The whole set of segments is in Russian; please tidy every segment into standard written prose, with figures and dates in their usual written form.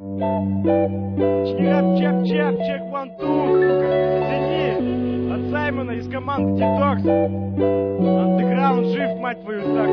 Чек, чек, ван, ту, сука, тяни от Саймона из команды Детокс. Андеграунд жив, мать твою, так.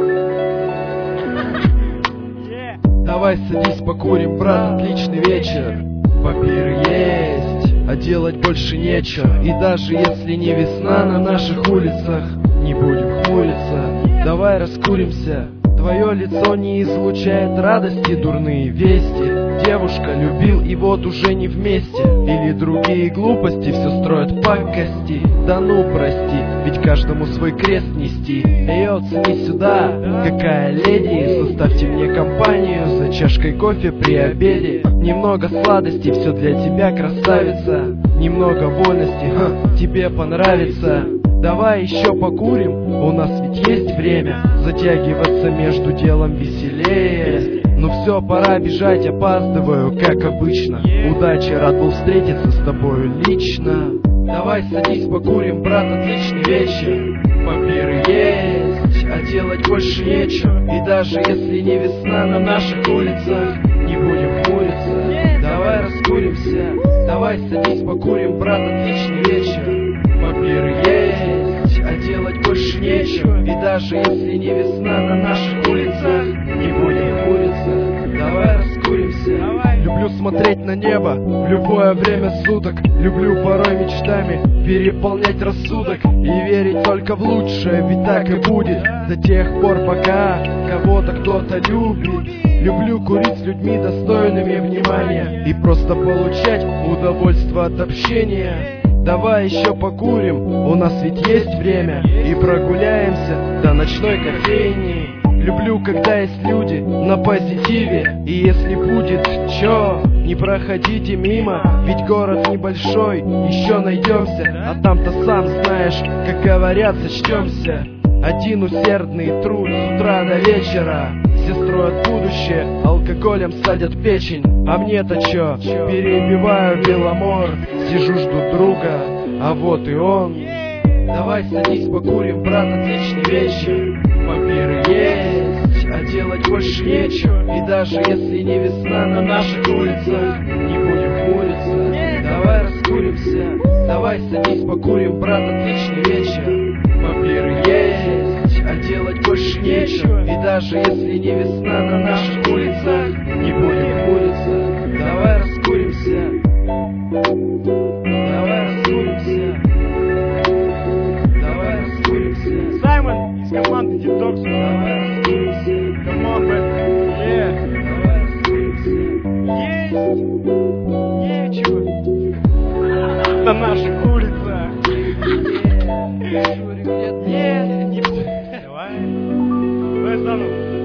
Давай садись покурим, брат, отличный вечер. Папиры есть, а делать больше нечего. И даже если не весна на наших улицах, не будем хмуриться, давай раскуримся. Твое лицо не излучает радости, дурные вести. Девушка любил и вот уже не вместе. Или другие глупости все строят пакости. Да ну прости, ведь каждому свой крест нести. Эй, оцени сюда, какая леди. Составьте мне компанию за чашкой кофе при обеде. Немного сладости, все для тебя, красавица. Немного вольности, тебе понравится. Давай еще покурим, у нас ведь есть время. Затягиваться между делом веселее. Ну все, пора бежать, опаздываю, как обычно. Удачи, рад был встретиться с тобою лично. Давай садись покурим, брат, отличный вечер. Папиры есть, а делать больше нечего. И даже если не весна на наших улицах, не будем хмуриться, давай раскуримся. Давай садись покурим, брат, отличный вечер. Папиры есть, а делать больше нечего. И даже если не весна на наших улицах, не будем хмуриться, давай раскуримся. Люблю смотреть на небо в любое время суток. Люблю порой мечтами переполнять рассудок и верить только в лучшее, ведь так и будет до тех пор, пока кого-то кто-то любит. Люблю курить с людьми, достойными внимания, и просто получать удовольствие от общения. Давай еще покурим, у нас ведь есть время, и прогуляемся до ночной кофейни. Люблю, когда есть люди на позитиве, и если будет чё, не проходите мимо, ведь город небольшой, еще найдемся, а там-то сам знаешь, как говорят, сочтемся. Один усердный труд с утра до вечера, все строят будущее, алкоголем садят печень. А мне-то чё, перебиваю Беломор, сижу жду друга, а вот и он. Давай садись покурим, брат, отличный вечер. Папиры есть, а делать больше нечего. И даже если не весна на наших улицах, не будем хмуриться, давай раскуримся. Давай садись покурим, брат, отличный вечер. Папиры есть, а делать больше нечего. И даже если не весна на наших улицах, не будем хмуриться, давай раскуримся. Давай раскуримся. Давай раскуримся. Саймон из команды Детокс. Давай раскуримся. Come on, man. Yeah. Давай раскуримся. Есть нечего на наших улицах. Давай. Давай заново.